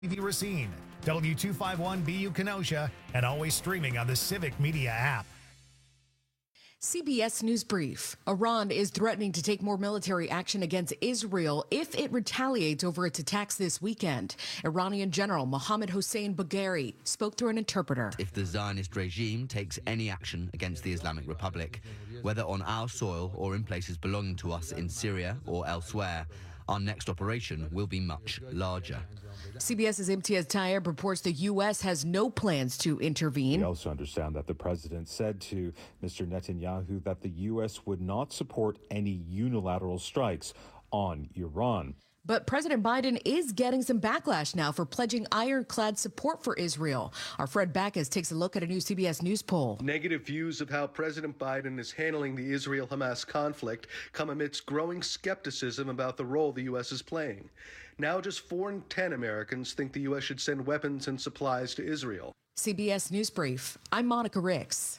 TV Racine, W251BU Kenosha, and always streaming on the Civic Media app. CBS News Brief. Iran is threatening to take more military action against Israel if it retaliates over its attacks this weekend. Iranian General Mohammad Hossein Bagheri spoke through an interpreter. If the Zionist regime takes any action against the Islamic Republic, whether on our soil or in places belonging to us in Syria or elsewhere, our next operation will be much larger. CBS's Imtiaz Tayeb reports the U.S. has no plans to intervene. We also understand that the president said to Mr. Netanyahu that the U.S. would not support any unilateral strikes on Iran. But President Biden is getting some backlash now for pledging ironclad support for Israel. Our Fred Backus takes a look at a new CBS News poll. Negative views of how President Biden is handling the Israel-Hamas conflict come amidst growing skepticism about the role the U.S. is playing. Now just 4 in 10 Americans think the U.S. should send weapons and supplies to Israel. CBS News Brief. I'm Monica Ricks.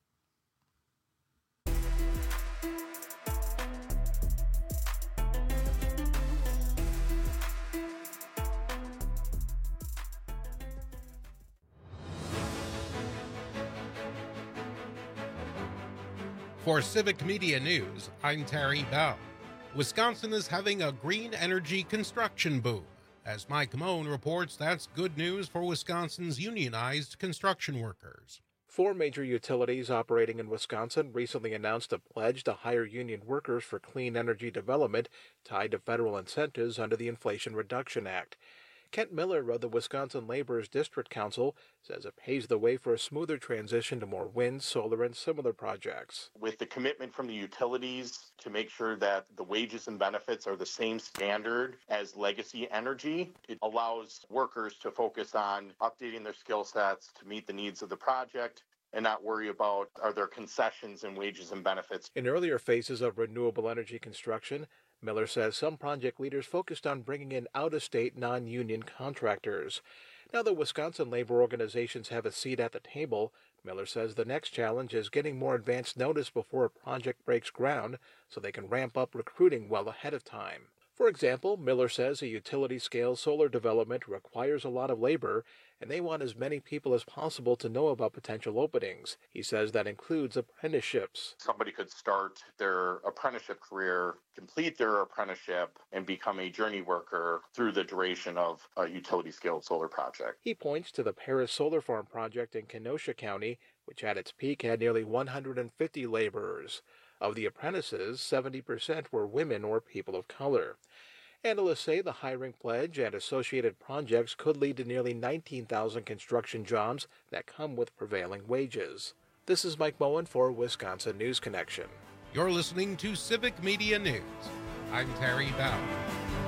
For Civic Media News, I'm Terry Bell. Wisconsin is having a green energy construction boom. As Mike Moen reports, that's good news for Wisconsin's unionized construction workers. 4 major utilities operating in Wisconsin recently announced a pledge to hire union workers for clean energy development tied to federal incentives under the Inflation Reduction Act. Kent Miller of the Wisconsin Laborers District Council says it paves the way for a smoother transition to more wind, solar, and similar projects. With the commitment from the utilities to make sure that the wages and benefits are the same standard as legacy energy, it allows workers to focus on updating their skill sets to meet the needs of the project and not worry about are there concessions in wages and benefits. In earlier phases of renewable energy construction, Miller says some project leaders focused on bringing in out-of-state non-union contractors. Now that Wisconsin labor organizations have a seat at the table, Miller says the next challenge is getting more advance notice before a project breaks ground so they can ramp up recruiting well ahead of time. For example, Miller says a utility-scale solar development requires a lot of labor, and they want as many people as possible to know about potential openings. He says that includes apprenticeships. Somebody could start their apprenticeship career, complete their apprenticeship, and become a journey worker through the duration of a utility-scale solar project. He points to the Paris Solar Farm project in Kenosha County, which at its peak had nearly 150 laborers. Of the apprentices, 70% were women or people of color. Analysts say the hiring pledge and associated projects could lead to nearly 19,000 construction jobs that come with prevailing wages. This is Mike Moen for Wisconsin News Connection. You're listening to Civic Media News. I'm Terry Bell.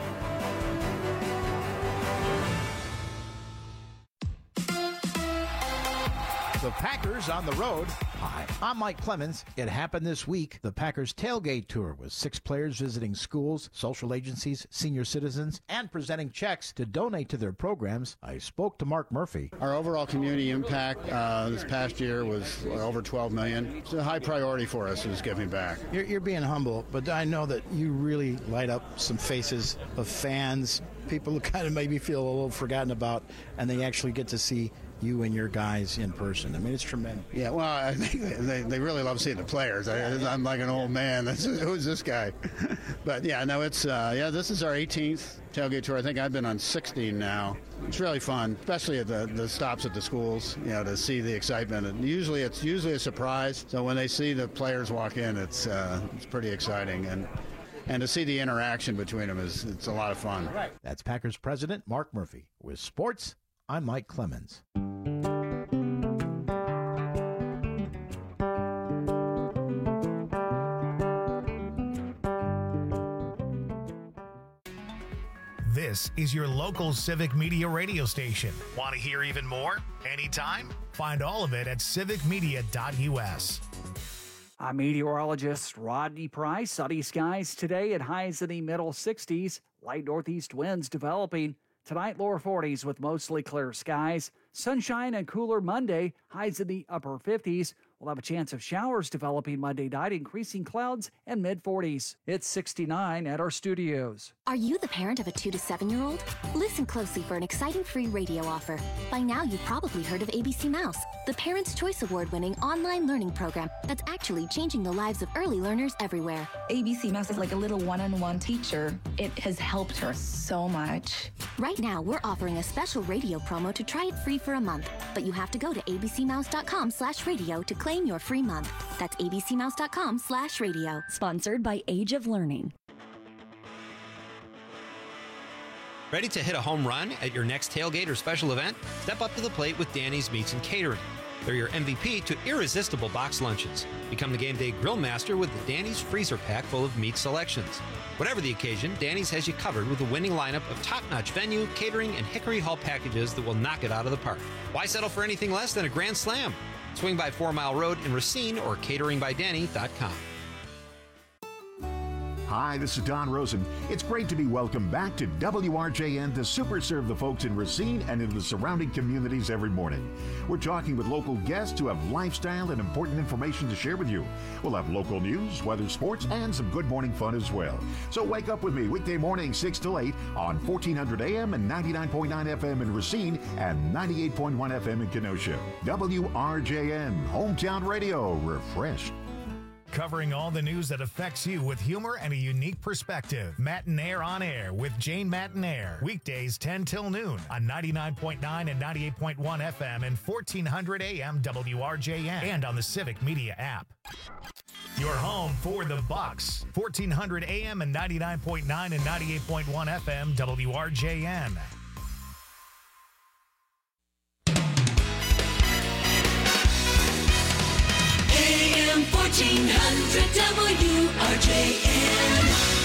The Packers on the road. Hi, I'm Mike Clemens. It happened this week. The Packers tailgate tour with 6 players visiting schools, social agencies, senior citizens, and presenting checks to donate to their programs. I spoke to Mark Murphy. Our overall community impact this past year was over $12 million. It's a high priority for us is giving back. You're being humble, but I know that you really light up some faces of fans, people who kind of maybe feel a little forgotten about, and they actually get to see you and your guys in person. I mean, it's tremendous. Yeah, well, I think they really love seeing the players. I'm like an old man. Who's this guy? But yeah, no, it's this is our 18th tailgate tour. I think I've been on 16 now. It's really fun, especially at the stops at the schools. To see the excitement. And usually it's a surprise. So when they see the players walk in, it's pretty exciting. And to see the interaction between them it's a lot of fun. That's Packers president Mark Murphy. With sports, I'm Mike Clemens. This is your local Civic Media radio station. Want to hear even more? Anytime? Find all of it at civicmedia.us. I'm meteorologist Rodney Price. Sunny skies today at highs in the middle 60s. Light northeast winds developing. Tonight, lower 40s with mostly clear skies. Sunshine and cooler Monday. Highs in the upper 50s. We'll have a chance of showers developing Monday night, increasing clouds and mid-40s. It's 69 at our studios. Are you the parent of a 2 to 7-year-old? Listen closely for an exciting free radio offer. By now, you've probably heard of ABC Mouse, the Parents' Choice Award-winning online learning program that's actually changing the lives of early learners everywhere. ABC Mouse is like a little one-on-one teacher. It has helped her so much. Right now, we're offering a special radio promo to try it free for a month, but you have to go to abcmouse.com/radio to claim your free month. That's abcmouse.com/radio. Sponsored by Age of Learning. Ready to hit a home run at your next tailgate or special event? Step up to the plate with Danny's Meats and Catering. They're your MVP to irresistible box lunches. Become the game day grill master with the Danny's freezer pack full of meat selections. Whatever the occasion, Danny's has you covered with a winning lineup of top-notch venue, catering, and Hickory Hall packages that will knock it out of the park. Why settle for anything less than a grand slam? Swing by 4 Mile Road in Racine or cateringbydanny.com. Hi, this is Don Rosen. It's great to be welcomed back to WRJN to super serve the folks in Racine and in the surrounding communities every morning. We're talking with local guests who have lifestyle and important information to share with you. We'll have local news, weather, sports, and some good morning fun as well. So wake up with me weekday morning 6 till 8 on 1400 AM and 99.9 FM in Racine and 98.1 FM in Kenosha. WRJN, Hometown Radio, refreshed. Covering all the news that affects you with humor and a unique perspective. Matinaire on Air with Jane Matinaire. Weekdays 10 till noon on 99.9 and 98.1 FM and 1400 AM WRJN and on the Civic Media app. Your home for the Bucks. 1400 AM and 99.9 and 98.1 FM WRJN. AM 1400 WRJN.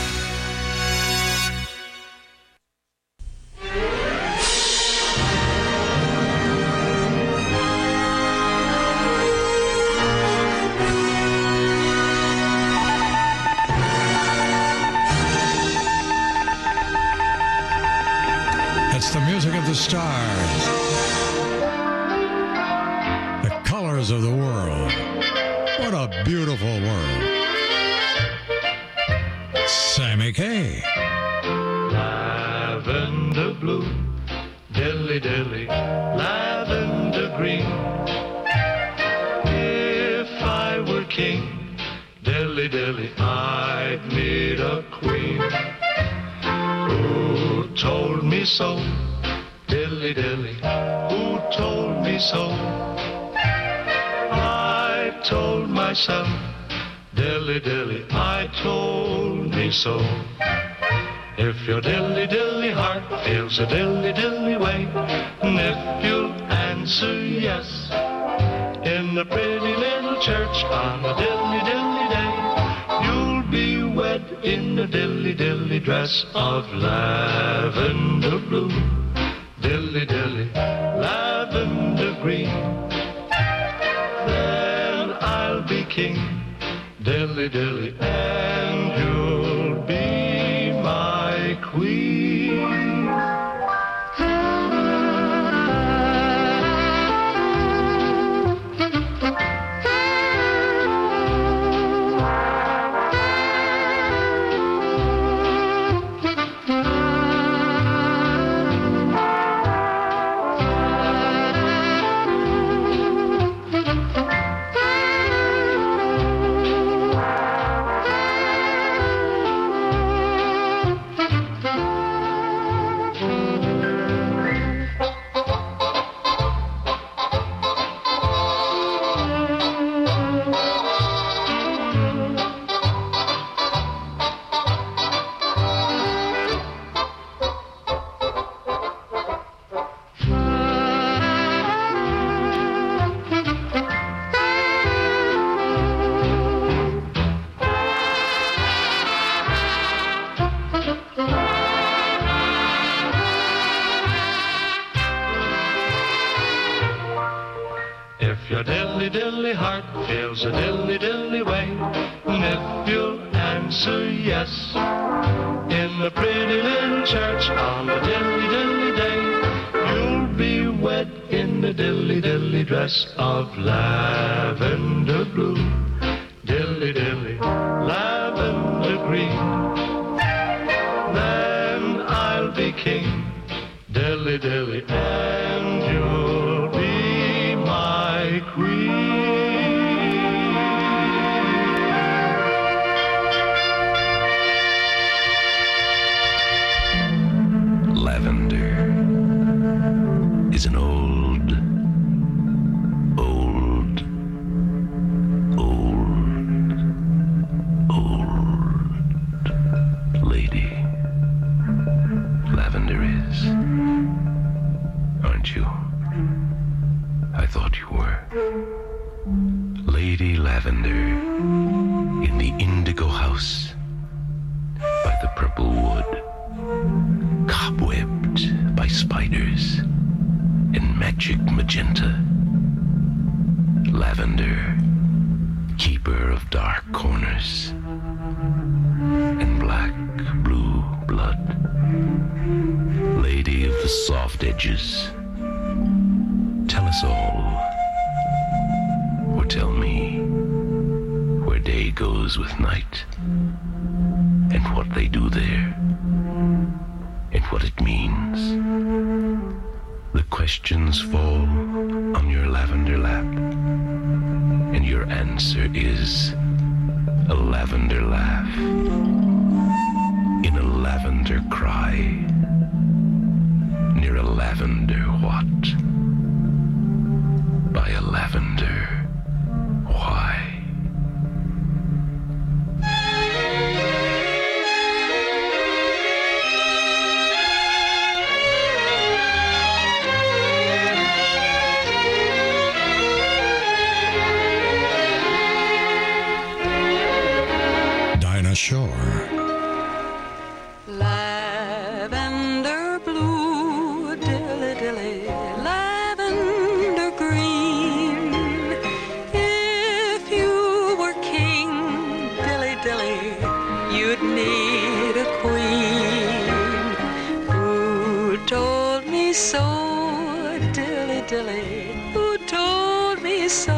It's the music of the stars, the colors of the world. What a beautiful world. Sammy Kaye. Lavender blue, dilly dilly, lavender green. If I were king, dilly dilly, I'd need a queen. Who told me so? Dilly dilly, who told me so? I told myself, dilly dilly, I told me so. If your dilly dilly heart feels a dilly dilly way, and if you'll answer yes, in the pretty little church on a dilly dilly day, you'll be wed in a dilly dilly dress of lavender blue, dilly dilly, lavender green. Then I'll be king, dilly dilly, and you'll be my queen. A dilly dilly way, and if you'll answer yes, in the pretty little church on a dilly dilly day, you'll be wed in a dilly dilly dress of lavender blue, dilly dilly lavender green. Then I'll be king, dilly dilly, and you'll be my queen. Lavender is an old lady. Lavender is. Aren't you? I thought you were. Lady Lavender in the indigo house by the purple wood, cobwebbed by spiders in magic magenta. Lavender, keeper of dark corners and black blue blood. Lady of the soft edges. Tell us all, or tell me, where day goes with night, and what they do there, and what it means. The questions fall on your lavender lap, and your answer is a lavender laugh in a lavender cry near a lavender what by a lavender why. Dinah Shore. Lavender blue, dilly dilly, lavender green. If you were king, dilly dilly, you'd need a queen. Who told me so, dilly dilly, who told me so?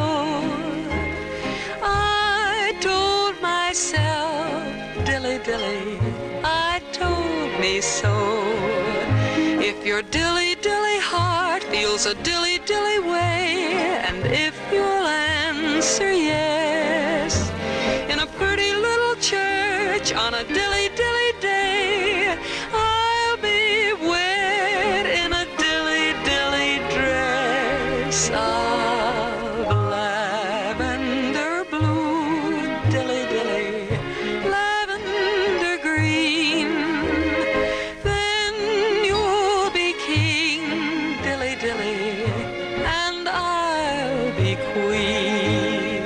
I told myself, dilly dilly, I told me so. If your dilly dilly heart feels a dilly dilly way, and if you'll answer yes, in a pretty little church on a dilly dilly day, I'll be wed in a dilly dilly dress of lavender blue, dilly dilly, lavender green. Then you'll be king, dilly dilly, and I'll be queen.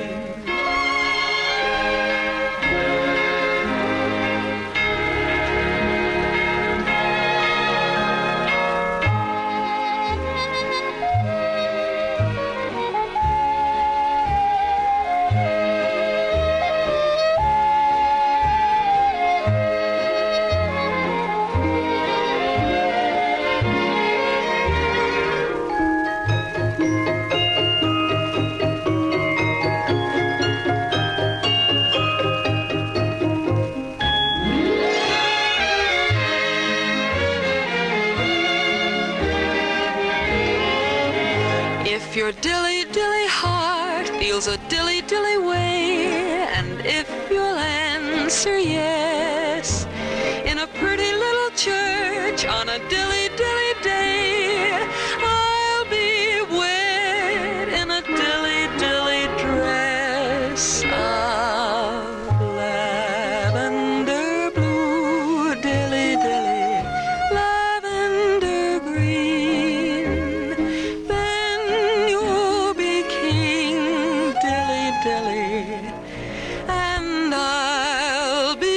If your dilly dilly heart feels a dilly dilly way, and if you'll answer yes, in a pretty little church on a dilly dilly day, I'll be wed in a dilly dilly dress of lavender blue, dilly dilly, lavender green. Then you'll be king, dilly dilly, and I'll be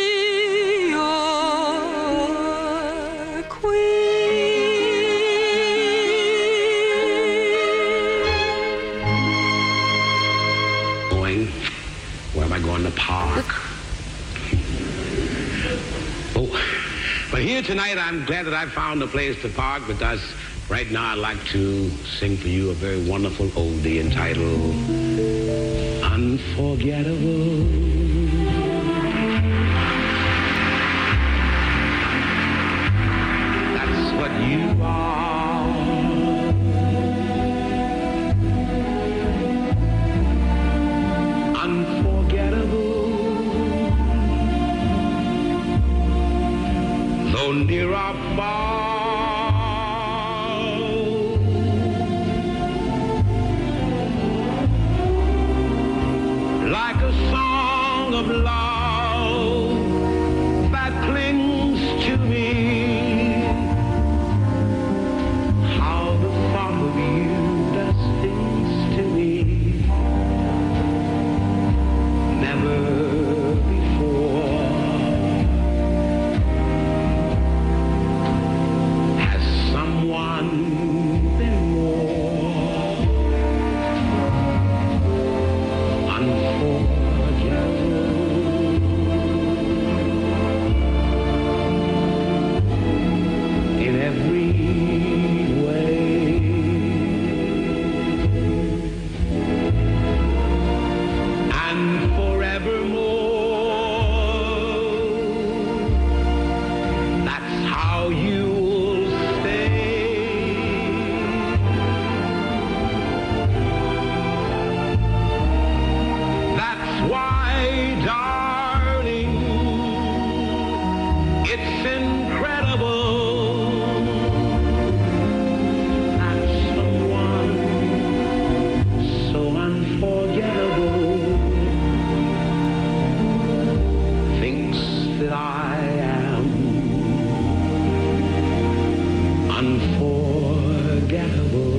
your Going? Where am I going to park? Oh, but here tonight I'm glad that I found a place to park because Right now, I'd like to sing for you a very wonderful oldie entitled Unforgettable. That's what you are. Unforgettable. Though near or far. Like a song of love that clings to me. How the thought of you does things to me. Never before has someone been more in every way. And forevermore, that's how you'll stay. That's why, darling, it's incredible that someone so unforgettable thinks that I am unforgettable.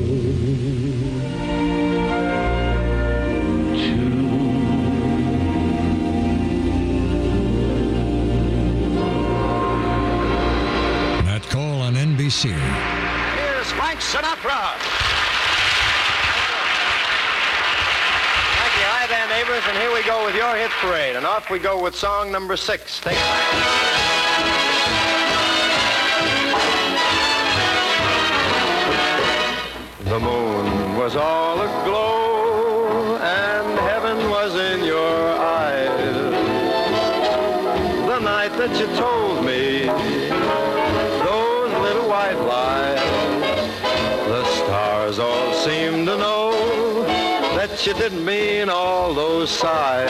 Nat Cole on NBC. Here's Frank Sinatra. Thank you. Hi there, neighbors, and here we go with your hit parade. And off we go with song number 6. Take it back. The moon was all aglow, and heaven was in your eyes. The night that you told me those little white lies, the stars all seemed to know that you didn't mean all those sighs.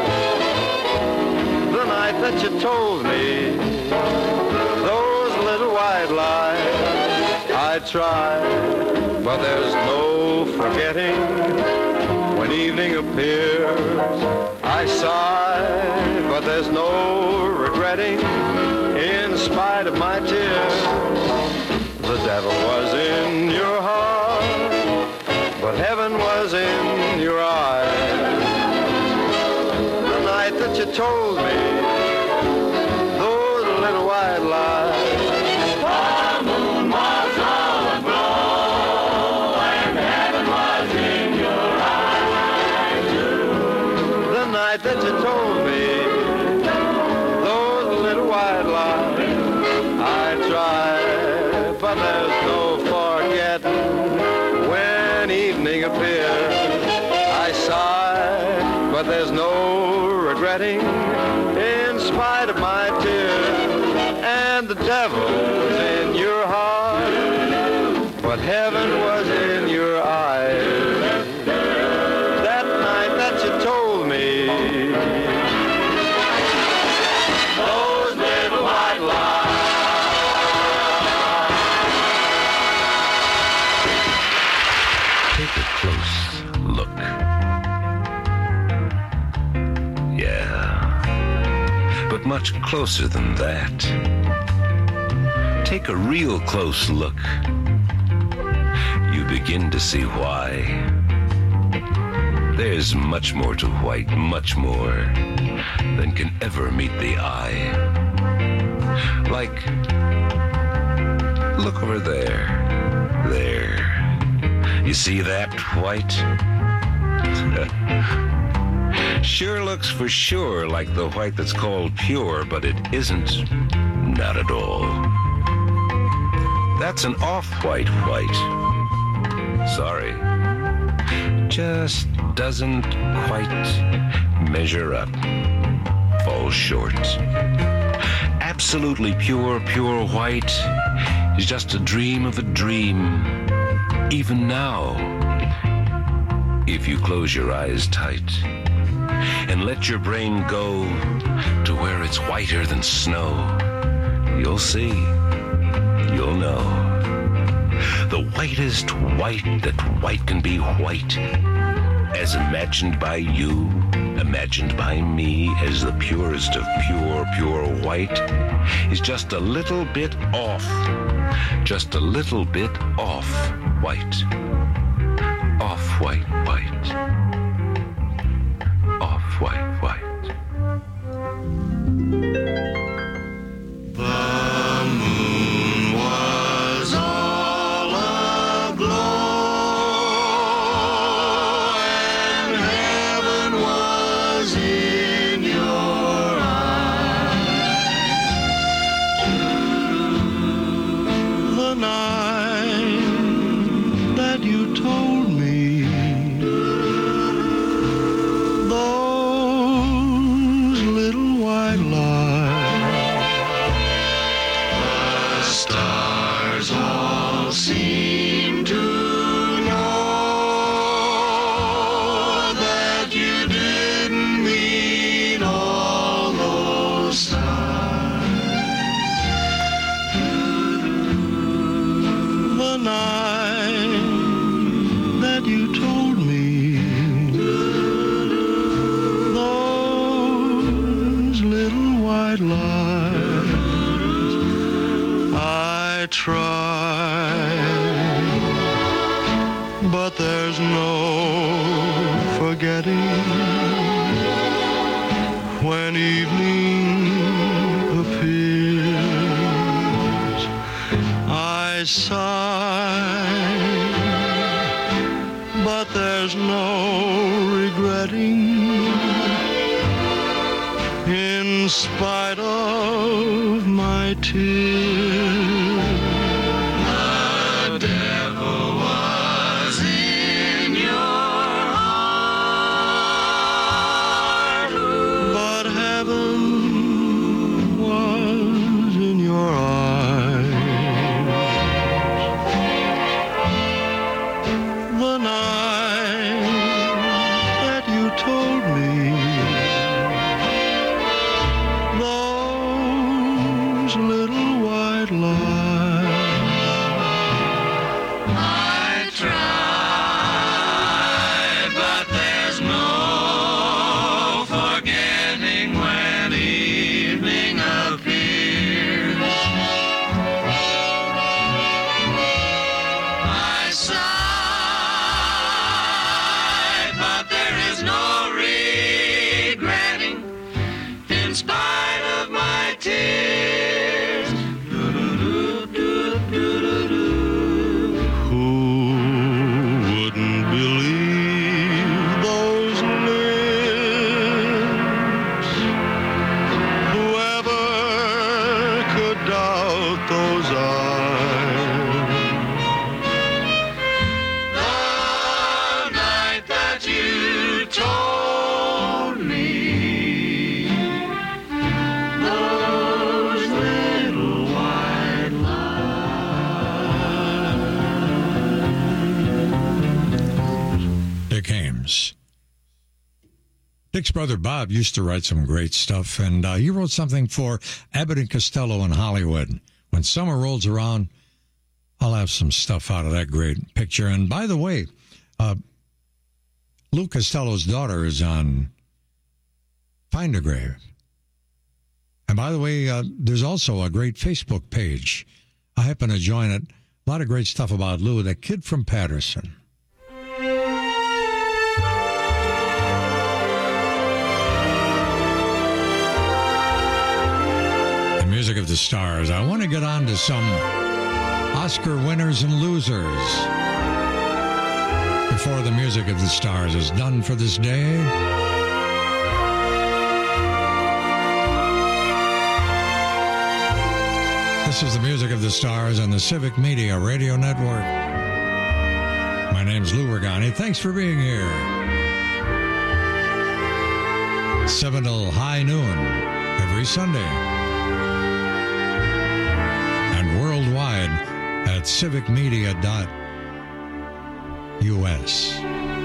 The night that you told me those little white lies, I tried, but there's no forgetting. When evening appears, I sigh, but there's no regretting. In spite of my tears, the devil was in your heart, but heaven was in your eyes. The night that you told me those little white lies, the moon was all aglow, and heaven was in your eyes too. The night that you told me those little white lies, I tried, but there's no forgetting. When evening appears, I sigh, but there's no regretting. In spite of my tears, and the devil was in your heart, but heaven was in your eyes. That night that you told me those little white lies. Take a close look. Yeah, but much closer than that. Take a real close look. You begin to see why. There's much more to white, much more than can ever meet the eye. Like, look over there. There. You see that white? Sure looks for sure like the white that's called pure, but it isn't. Not at all. That's an off-white white. Sorry. Just doesn't quite measure up. Falls short. Absolutely pure white is just a dream of a dream. Even now, if you close your eyes tight and let your brain go to where it's whiter than snow, you'll see, you'll know. The whitest white that white can be white, as imagined by you, imagined by me, as the purest of pure white, is just a little bit off, just a little bit off white, off white white, off white white. But there's no forgetting when evening appears. I sigh, but there's no regretting in spite of my tears. Dick's brother Bob used to write some great stuff, and he wrote something for Abbott and Costello in Hollywood. When summer rolls around, I'll have some stuff out of that great picture. And by the way, Lou Costello's daughter is on Find a Grave. And by the way, there's also a great Facebook page. I happen to join it. A lot of great stuff about Lou, that kid from Patterson. Music of the Stars. I want to get on to some Oscar winners and losers before the Music of the Stars is done for this day. The This is the music of the stars on the Civic Media Radio Network. My name's Lou Regani. Thanks for being here. 7 till high noon every Sunday. And worldwide at civicmedia.us.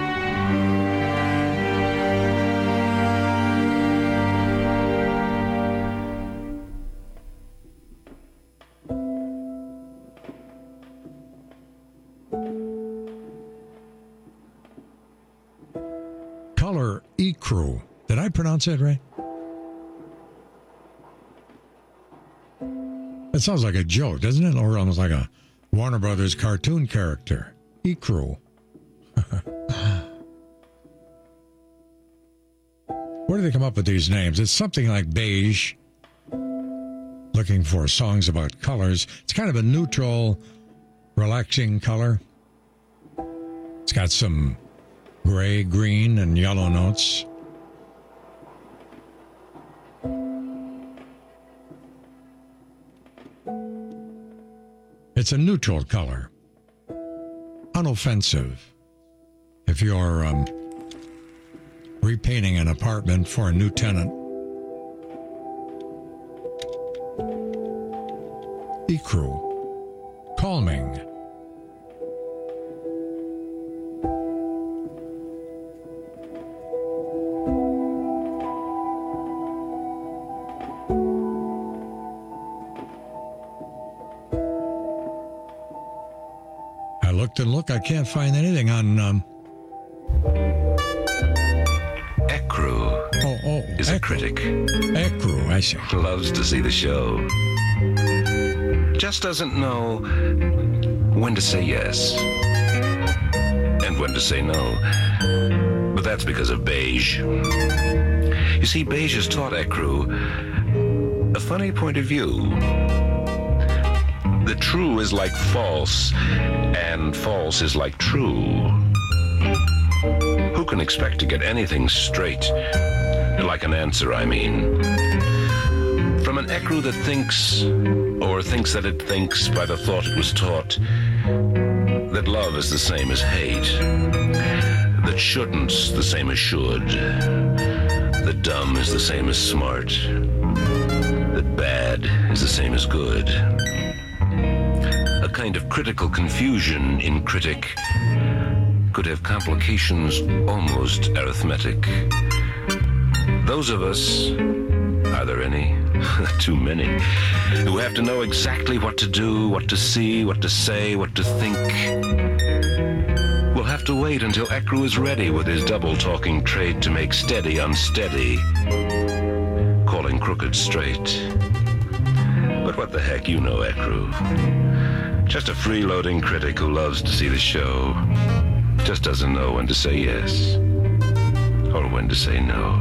Color Ecru. Did I pronounce that right? It sounds like a joke, doesn't it? Or almost like a Warner Brothers cartoon character. Ecru. Where do they come up with these names? It's something like beige. Looking for songs about colors. It's kind of a neutral, relaxing color. It's got some gray, green, and yellow notes. It's a neutral color. Unoffensive. If you're repainting an apartment for a new tenant. Ecru. Calming. Look, I can't find anything on Ecru is a critic. Ecru, I see. Loves to see the show. Just doesn't know when to say yes and when to say no. But that's because of beige. You see, beige has taught Ecru a funny point of view. The true is like false, and false is like true. Who can expect to get anything straight? Like an answer, I mean. From an Ecru that thinks, or thinks that it thinks by the thought it was taught, that love is the same as hate, that shouldn't's the same as should, that dumb is the same as smart, that bad is the same as good. A kind of critical confusion in critic could have complications almost arithmetic. Those of us, are there any? Too many, who have to know exactly what to do, what to see, what to say, what to think. We'll have to wait until Ecru is ready with his double-talking trade to make steady unsteady, calling crooked straight. But what the heck, you know Ecru. Just a freeloading critic who loves to see the show. Just doesn't know when to say yes or when to say no.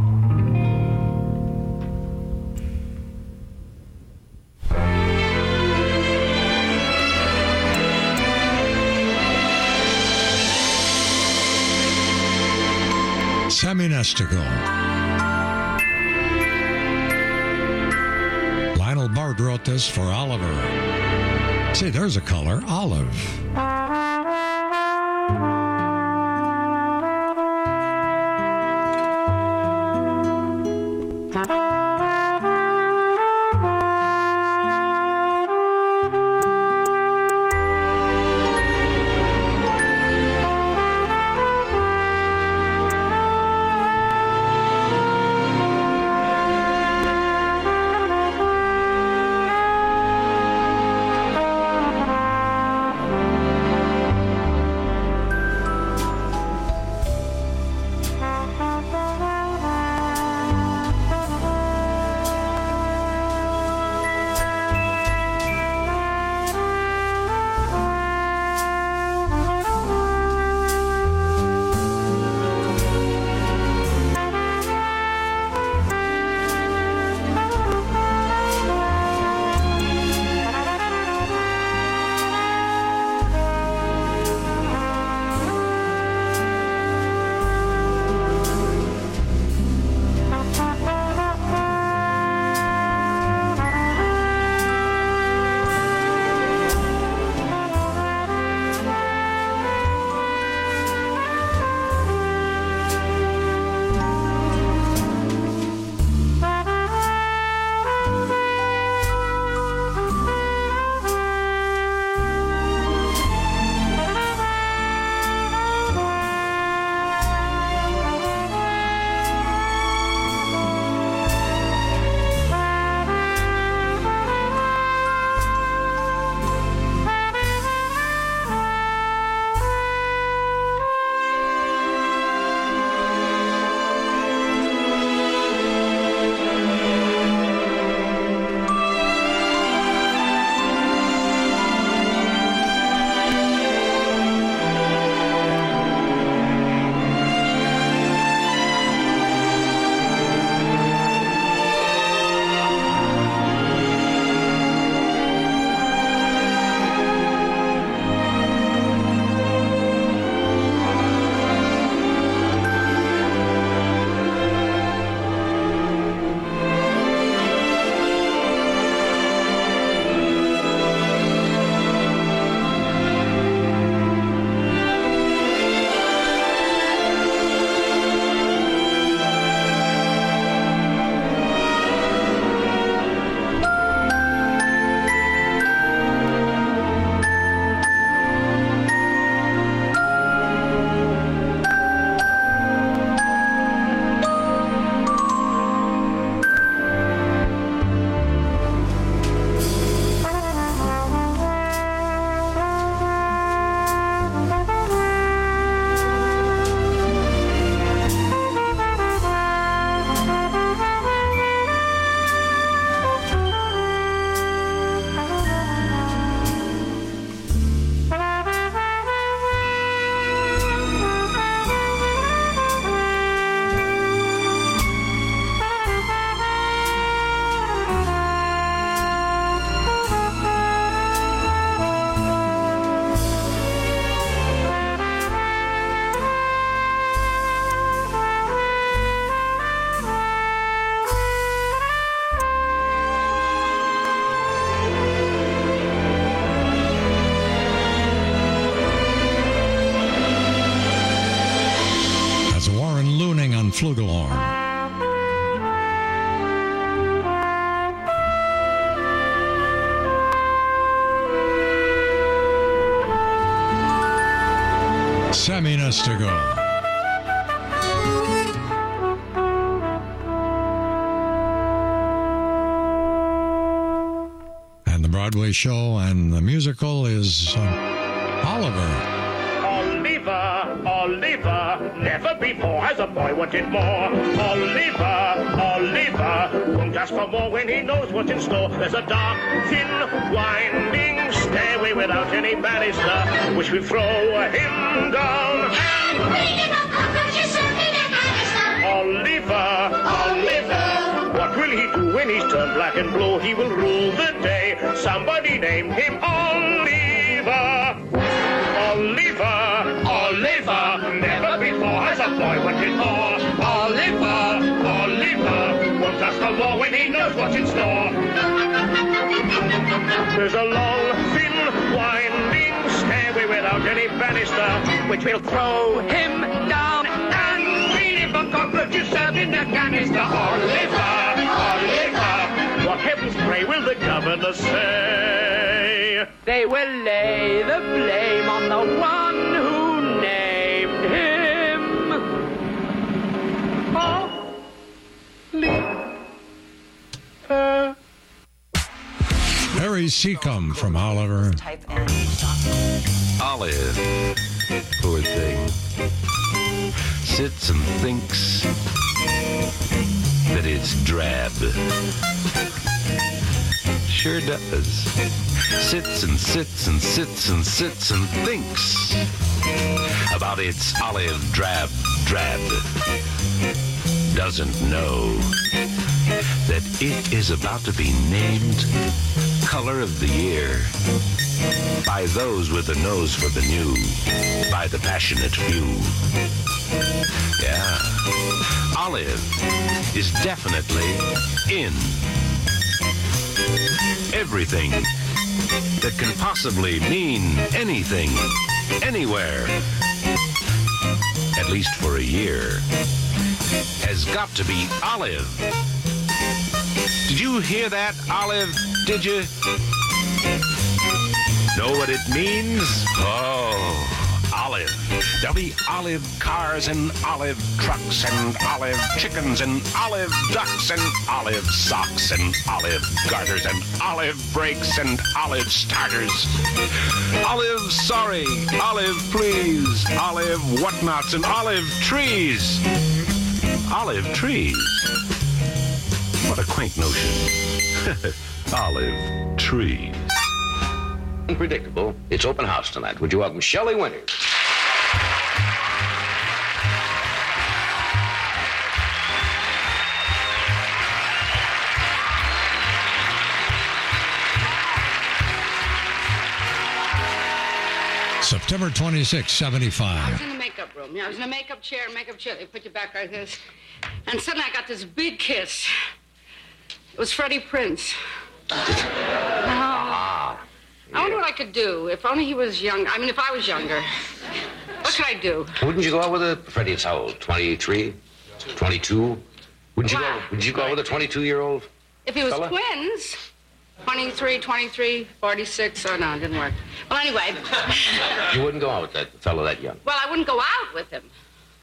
Sammy Nestigal. Lionel Bart wrote this for Oliver. See, there's a color, olive. flugelhorn. Sammy Nestigo. And the Broadway show and the musical is Oliver. Oliver, never before has a boy wanted more. Oliver, won't ask for more when he knows what's in store. There's a dark, thin, winding stairway without any banister, which will throw him down. Oliver, what will he do when he's turned black and blue? He will rule the day. Somebody named him Oliver. Oliver, never before has a boy wanted more. Oliver, won't ask for more when he knows what's in store. There's a long, thin, winding stairway without any banister, which will throw him down and feed him for cockroaches served in a canister. Oliver, what heavens pray will the governor say? They will lay the blame on the one who named him Oliver. Harry Seacombe from Oliver. Olive, poor thing, sits and thinks that it's drab. Sure does. Sits and sits and sits and sits and thinks about its olive drab. Doesn't know that it is about to be named Color of the Year by those with a nose for the new, by the passionate few. Yeah, Olive is definitely in. Everything that can possibly mean anything, anywhere, at least for a year, has got to be Olive. Did you hear that, Olive? Did you? Know what it means? Oh, Olive. There'll be olive cars and olive trucks and olive chickens and olive ducks and olive socks and olive garters and olive brakes and olive starters. Olive sorry, olive please, olive whatnots and olive trees. Olive trees. What a quaint notion. Olive trees. Unpredictable. It's open house tonight. Would you welcome Shelley Winters? September 26, 75. I was in the makeup room. I was in a makeup chair. They put you back like this. And suddenly I got this big kiss. It was Freddie Prinze. I wonder what I could do. If only he was young. I mean, if I was younger. What could I do? Wouldn't you go out with a... Freddie, it's how old? 23? 22? Wouldn't you go out with a 22-year-old If he was fella? twins, 23, 46. Oh, no, it didn't work. Well, anyway. You wouldn't go out with that fellow that young? Well, I wouldn't go out with him.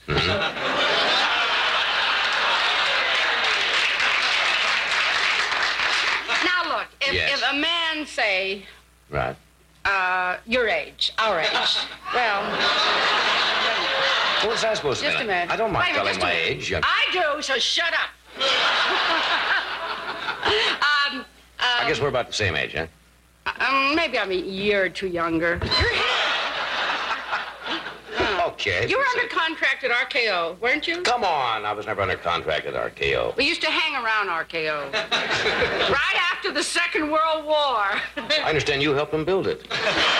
Now, look, if a man, say... Right. Your age, our age. Well... What's that supposed to mean? Just a minute. I don't mind Wait a minute, telling my age. I do, so shut up. I guess we're about the same age, huh? Maybe I'm a year or two younger. Okay. You were under contract at RKO, weren't you? Come on, I was never under contract at RKO. We used to hang around RKO. Right after the Second World War. I understand you helped them build it.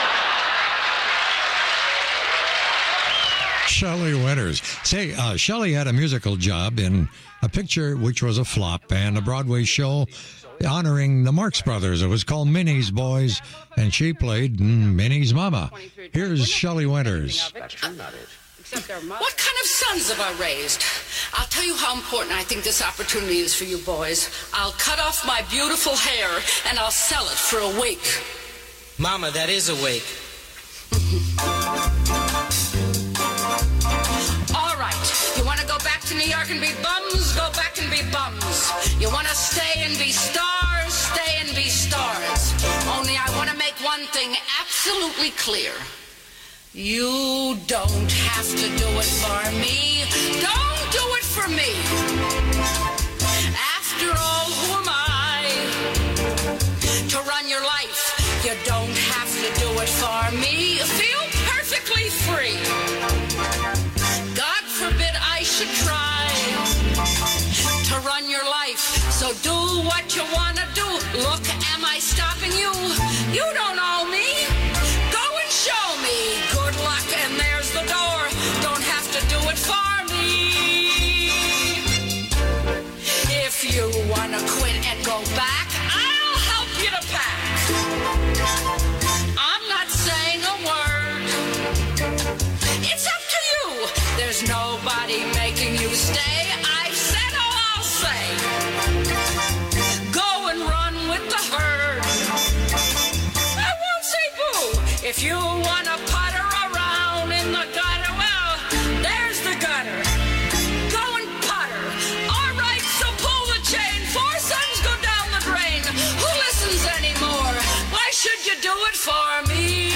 Shelley Winters. Say, Shelley had a musical job in a picture which was a flop and a Broadway show honoring the Marx Brothers. It was called Minnie's Boys, and she played Minnie's mama. Here's Shelley Winters. That's true, not it. Except their mother. What kind of sons have I raised? I'll tell you how important I think this opportunity is for you boys. I'll cut off my beautiful hair and I'll sell it for a wig. Mama, that is a wig. All right. You want to go back to New York and be bums? Go back and be bums. You want to stay and be stars? Stay and be stars. Only I want to make one thing absolutely clear. You don't have to do it for me. Don't do it for me. After all, who am I to run your life? You don't have to do it for me. Feel perfectly free. God forbid I should try to run your life. So do what you want to do. Look, am I stopping you? You don't owe me. Go and show me. Good luck, and there's the door. Don't have to do it for me. If you want to quit and go back, I'll help you to pack. I'm not saying a word. It's up to you. There's nobody making you stay. I've said all I'll say. Go and run with the herd. I won't say boo. If you want to putter around in the gutter, well, there's the gutter. Go and putter. All right, so pull the chain. 4 sons go down the drain. Who listens anymore? Why should you do it for me?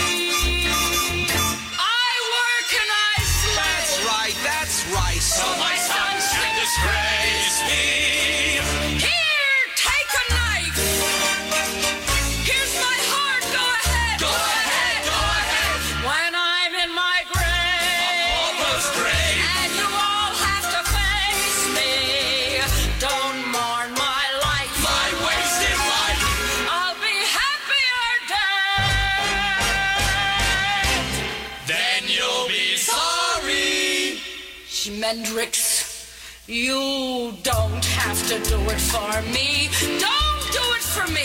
I work and I slay. That's right. So my sons can disgrace me. Here, take a knife. Here's my heart. Go ahead. Go ahead. Go ahead. When I'm in my grave, and you all have to face me. Don't mourn my life, my wasted life. I'll be happier dead. Then you'll be sorry. Schmendrix, you don't have to do it for me. Don't do it for me.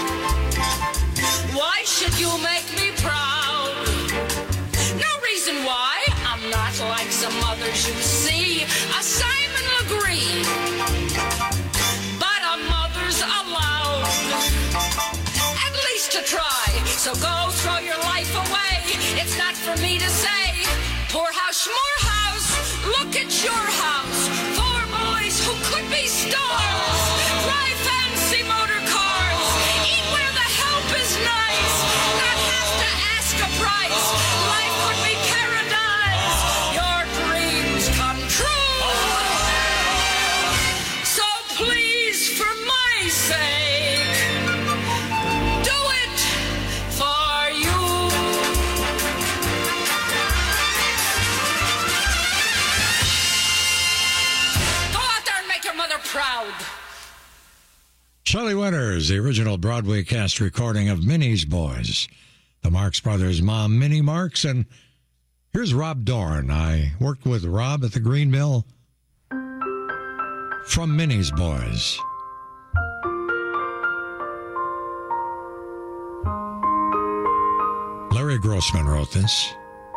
Why should you make me proud? No reason why. I'm not like some others you see. A Simon Legree. But a mother's allowed. At least to try. So go throw your life away. It's not for me to say. Poor house, more house. Look at your house. 4 boys who could be stars. Drive fancy motor cars. Eat where the help is nice. Not have to ask a price. Life could be paradise. Your dreams come true. So please, for my sake, do it for you. Go out there and make your mother proud. Shelley Winters, the original Broadway cast recording of Minnie's Boys. The Marx Brothers' mom, Minnie Marx, and here's Rob Dorn. I worked with Rob at the Green Mill from Minnie's Boys. Larry Grossman wrote this.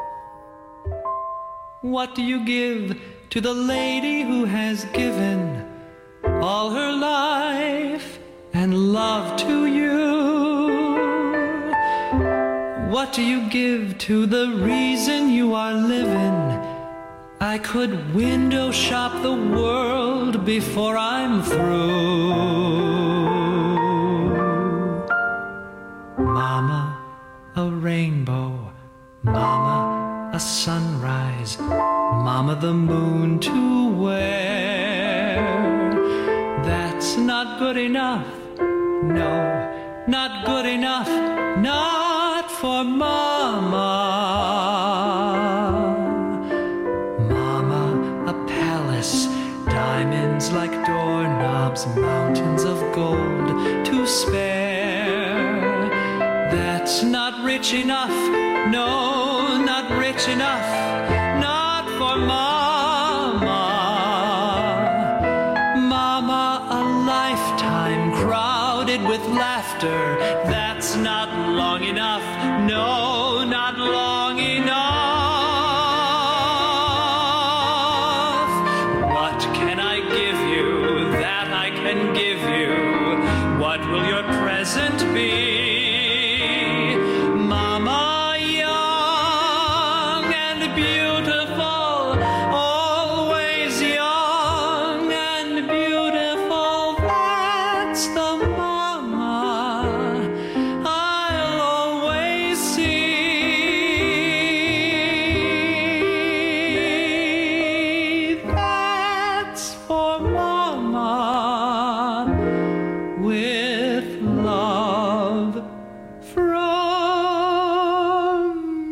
What do you give to the lady who has given all her life and love to you? What do you give to the reason you are living? I could window shop the world before I'm through. Mama, a rainbow. Mama, a sunrise. Mama, the moon to wear. That's not good enough. No, not good enough. Not for Mama. Mama, a palace. Diamonds like doorknobs. Mountains of gold to spare. That's not rich enough. No, not rich enough. Not for Mama. Mama, a lifetime crowded with laughter. That's not long enough. No, not long enough. beautiful, always young and beautiful. That's the mama I'll always see. That's for mama with love from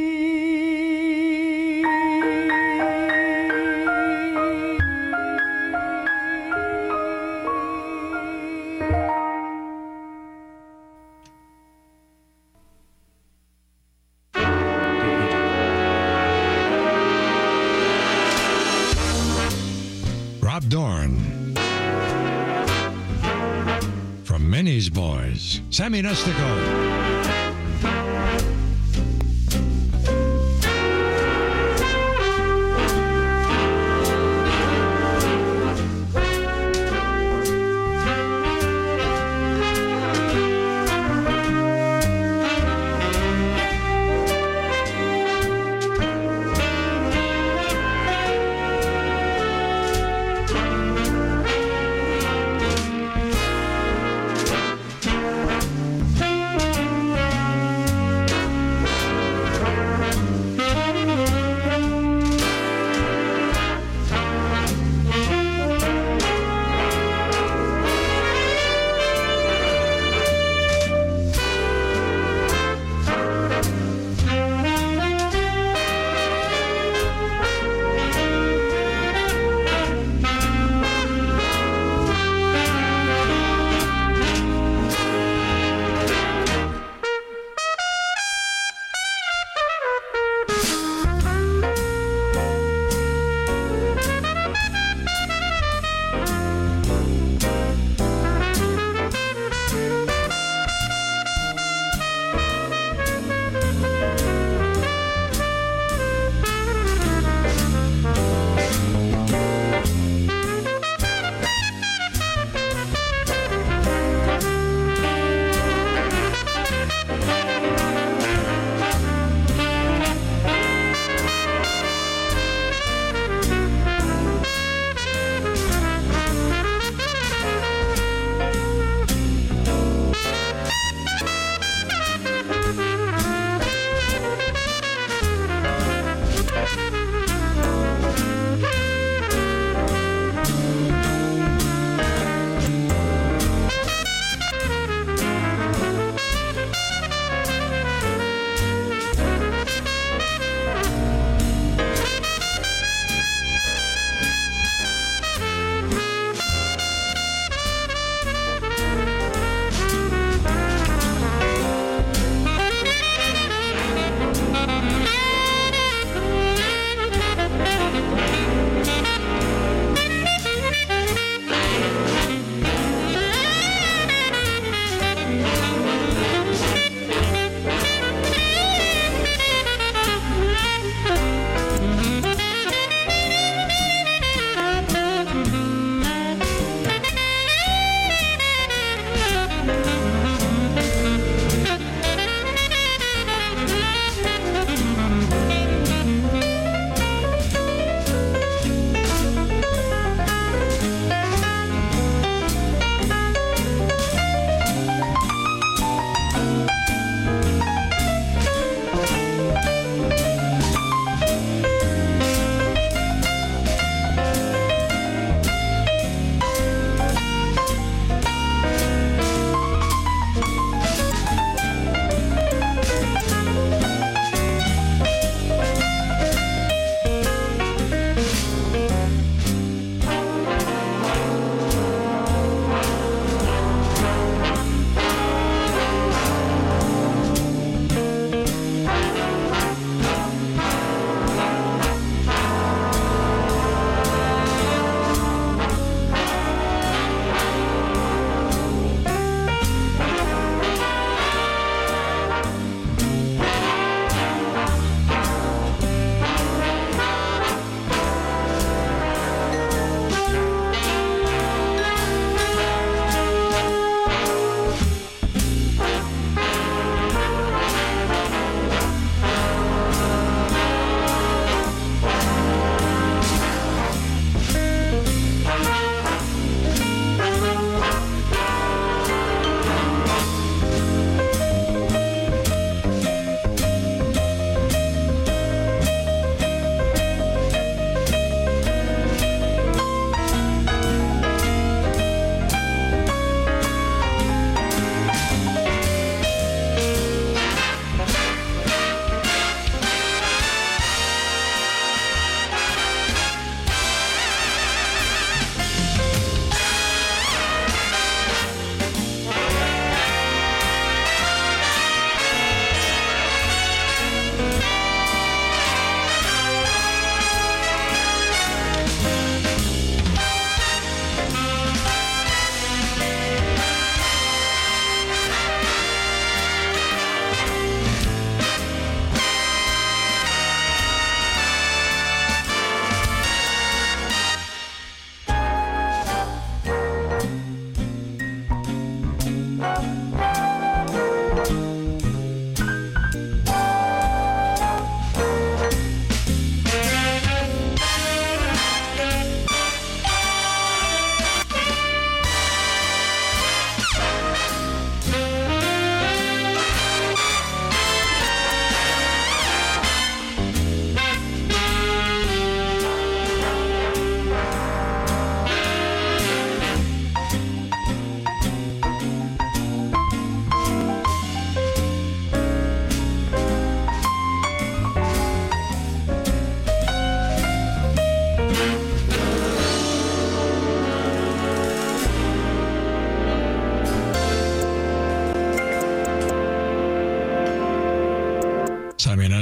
me. Rob Dorn. From Minnie's Boys, Sammy Nestico.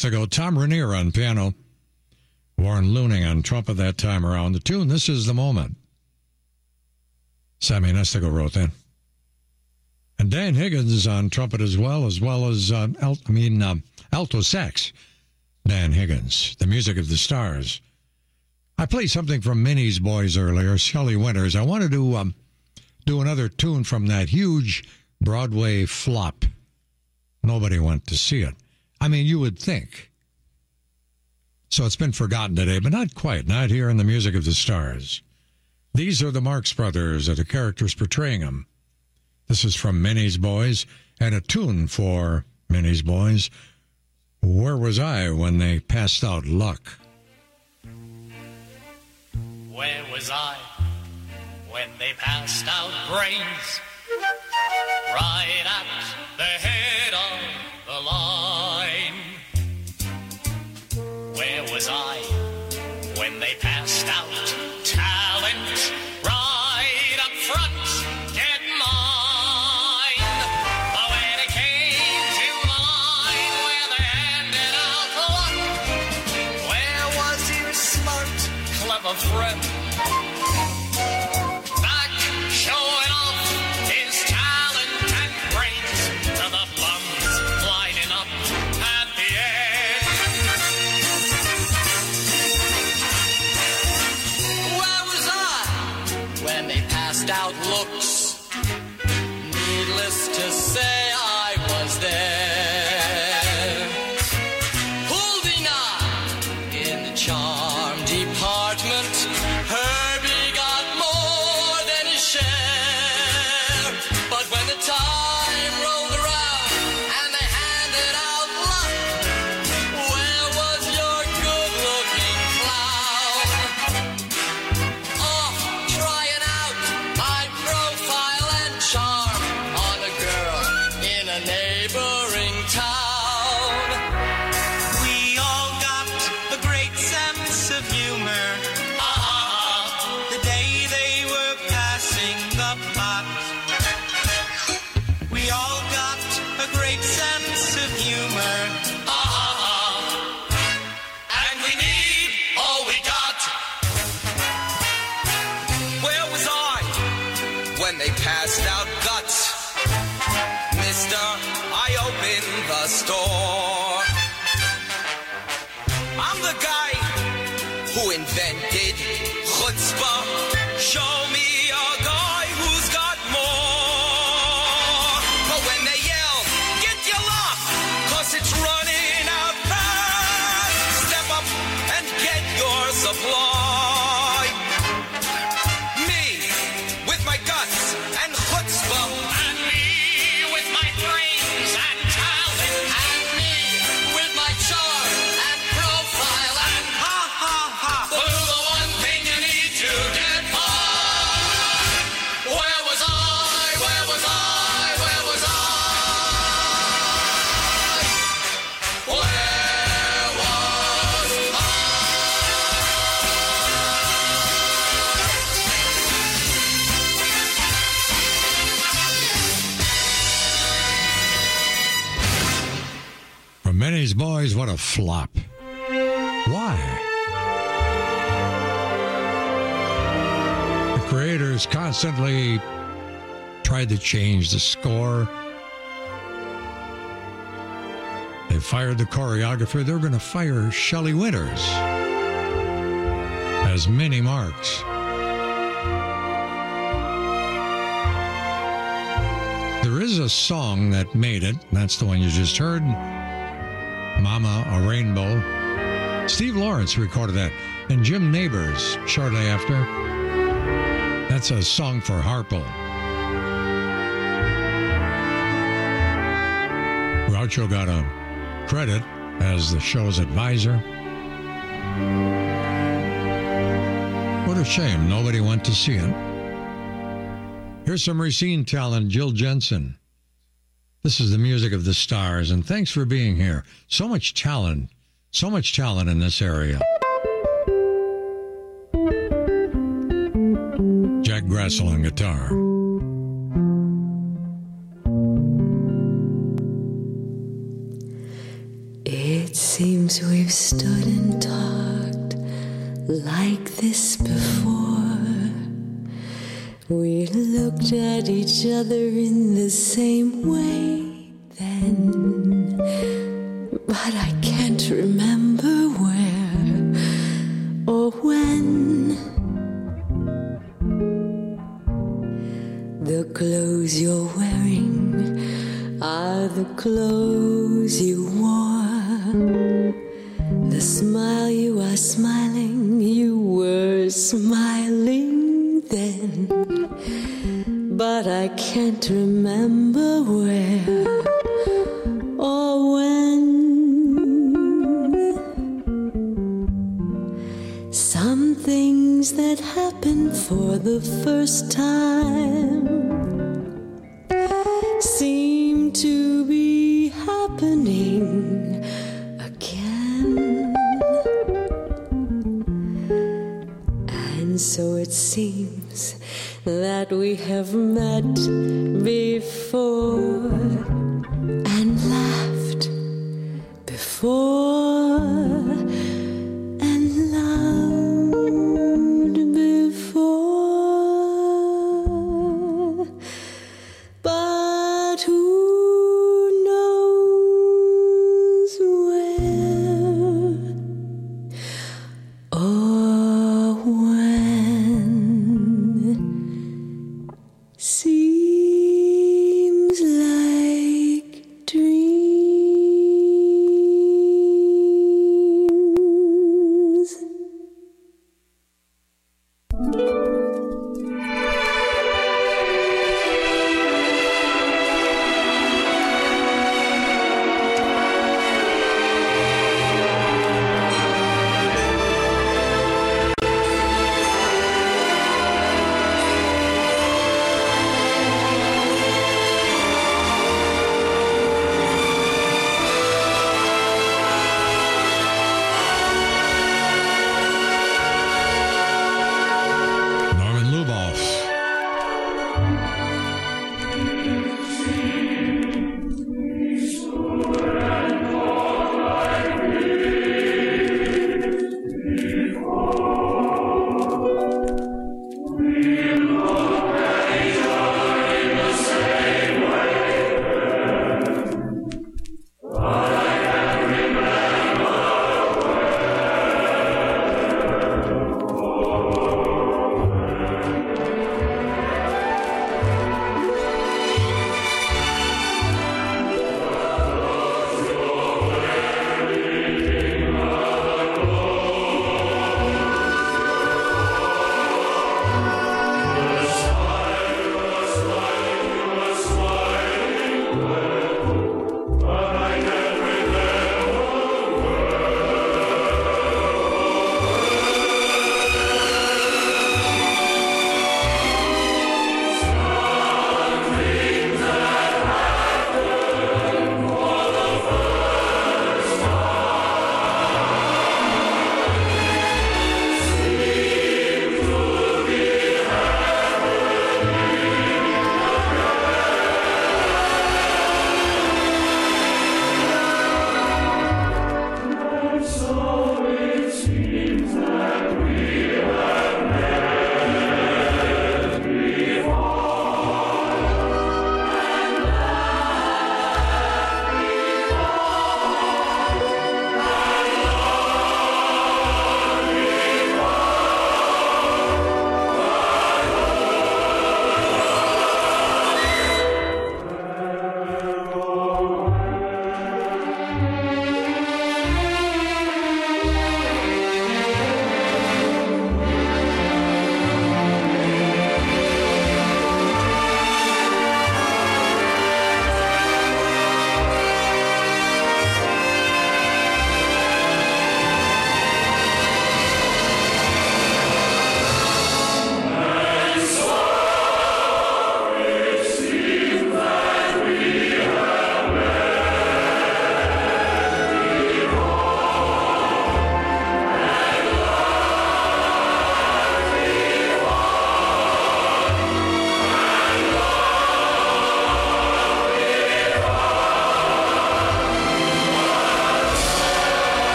Nestico, Tom Rainier on piano, Warren Looning on trumpet that time around. The tune, This Is the Moment. Sammy Nestico wrote that. And Dan Higgins on trumpet as well as alto sax. Dan Higgins, The Music of the Stars. I played something from Minnie's Boys earlier, Shelley Winters. I wanted to do another tune from that huge Broadway flop. Nobody went to see it. I mean, you would think. So it's been forgotten today, but not quite. Not here in The Music of the Stars. These are the Marx Brothers, or the characters portraying them. This is from Minnie's Boys, and a tune for Minnie's Boys, Where Was I When They Passed Out Luck? Where was I when they passed out brains? Right at the head of the line. Where was I when they passed out talent? Right up front, get mine. But when it came to the line where they handed out luck, where was your smart, clever friend? Back showing off his talent and brains to the bums lining up at the end. Where was I when they passed out looks? Needless to say, I was there. Holding on in the charm department, Herbie got more than his share. But when the time rolled around and they handed out luck, where was your good-looking clown? Off trying out my profile and charm on a girl in a neighboring town. We all got a great sense of humor. The day they were passing the pot. We all got a great sense of humor. And we need all we got. Where was I when they passed out guts? Mister, I opened the store. I'm the guy who invented chutzpah. Show me a guy who's got more. But when they yell, get your lock, 'cause it's running out fast. Step up and get your supply. Me, with my guts and chutzpah. And me, with my brains and talent. And me, with my charm and profile. And ha ha ha, do the one thing you need to get by. Where was I? Where was I? Where was I? Where was From Minnie's Boys, what a flop. Why? The creators constantly tried to change the score. They fired the choreographer. They're going to fire Shelley Winters as Minnie Marks. There is a song that made it. That's the one you just heard. Mama, a Rainbow. Steve Lawrence recorded that. And Jim Neighbors shortly after. That's a song for Harpo. Groucho got a credit as the show's advisor. What a shame nobody went to see it. Here's some Racine talent, Jill Jensen. This is The Music of the Stars, and thanks for being here. So much talent in this area. Jack Grassel on guitar. It seems times we've stood and talked like this before. We looked at each other in the same way then, but I can't remember where or when. The clothes you're wearing are the clothes you wore. The smile you are smiling, you were smiling then. But I can't remember where or when. Some things that happen for the first time seem to be happening again. And so it seems that we have met before and laughed before and loved before. But who knows where or when? Seems like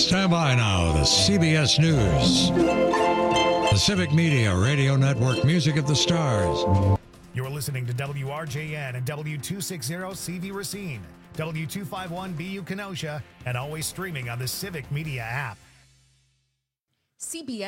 Stand by now. The CBS News. The Civic Media Radio Network, Music of the Stars. You're listening to WRJN and W260CV Racine, W251BU Kenosha, and always streaming on the Civic Media app. CBS